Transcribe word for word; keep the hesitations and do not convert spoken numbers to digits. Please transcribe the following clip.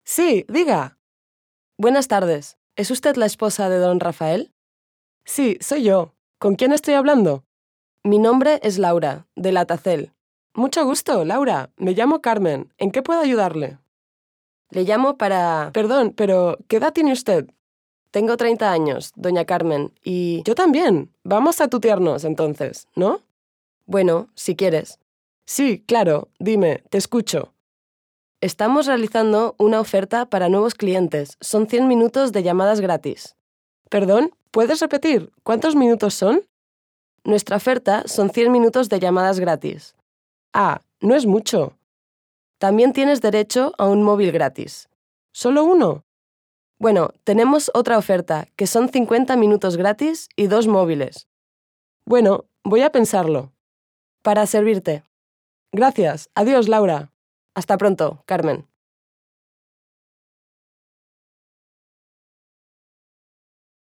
Sí, diga. Buenas tardes. ¿Es usted la esposa de don Rafael? Sí, soy yo. ¿Con quién estoy hablando? Mi nombre es Laura, de la Tacel. Mucho gusto, Laura. Me llamo Carmen. ¿En qué puedo ayudarle? Le llamo para... Perdón, pero ¿qué edad tiene usted? Tengo treinta años, doña Carmen, y... Yo también. Vamos a tutearnos, entonces, ¿no? Bueno, si quieres. Sí, claro. Dime, te escucho. Estamos realizando una oferta para nuevos clientes. Son cien minutos de llamadas gratis. Perdón, ¿puedes repetir? ¿Cuántos minutos son? Nuestra oferta son cien minutos de llamadas gratis. Ah, no es mucho. También tienes derecho a un móvil gratis. ¿Solo uno? Bueno, tenemos otra oferta, que son cincuenta minutos gratis y dos móviles. Bueno, voy a pensarlo. Para servirte. Gracias. Adiós, Laura. Hasta pronto, Carmen.